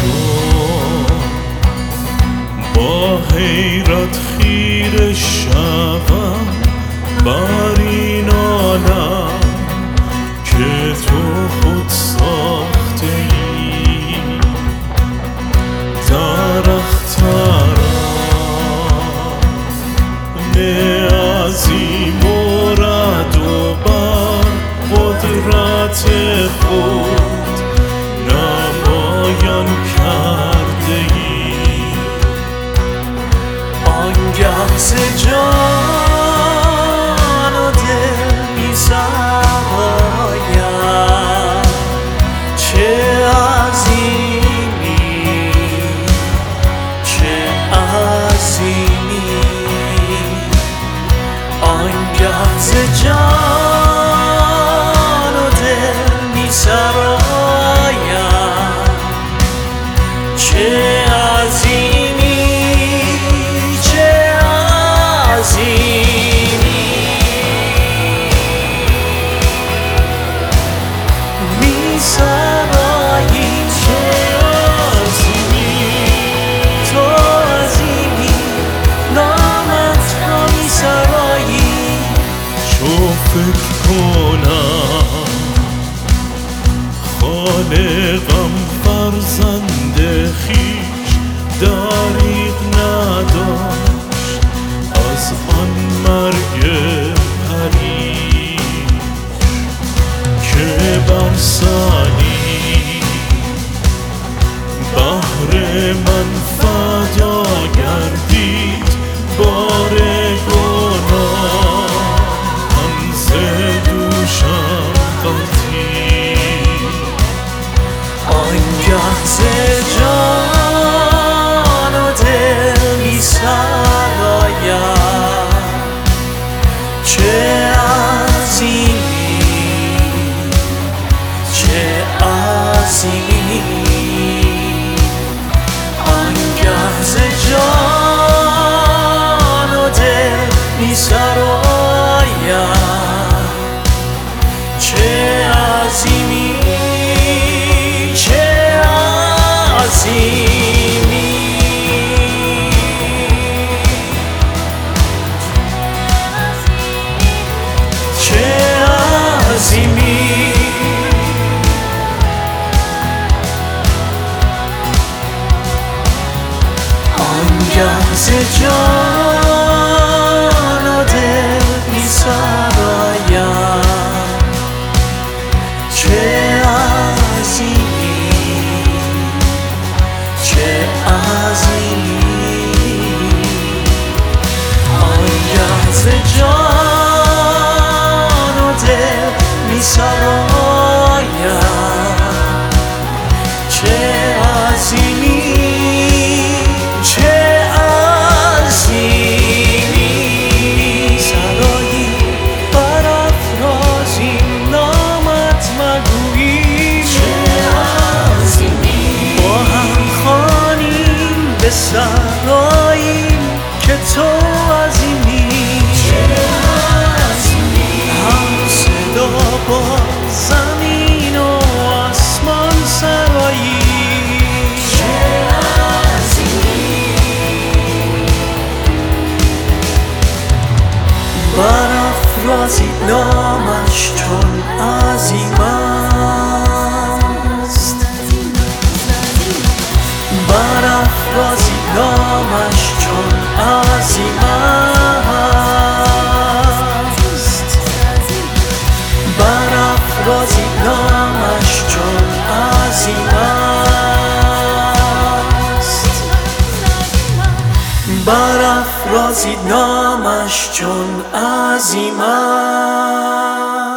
چون با حیرت خیره شوم بر این عالم که تو خود ساخته ای. درختان عظیم و رعد و برق قدرت خود نمایان کرده ای. آنگه ز جان و دل می سرایم چه عظیمی چه عظیمی. آنگه ز جان و دل می سرایم چه عظیمی چه عظیمی. می سرایی چه عظیمی تو عظیمی نامت را می سرایی. چو فکر کنم خالقم فرزند خویش دریغ نداشت از آن مرگ پریش که بر سنی بهر من فدا گردید. بار گناه ز دوشم غلطید. آنگه ز جان و دل می سرایم چه عظیمی چه عظیمی. آنگه ز جان و دل می سرایم چه عظیمی چه عظیمی. چه عظیمی. آنگه ز جان و دل می سرایم چه عظیمی چه عظیمی. آنگه ز جان و دل می سرایم چه عظیمی چه عظیمی. سرایی برافرازی نامت مگویی چه عظیمی. با هم خوانیم به سراییم که تو عظیمی چه عظیمی. هم صدا با زمین و آسمان سرایی چه عظیمی. برافرازید نامش چون عظیم است. برافرازید نامش چون عظیم است. برافرازید نامش چون عظیم است. برافرازید نامش چون عظیم است.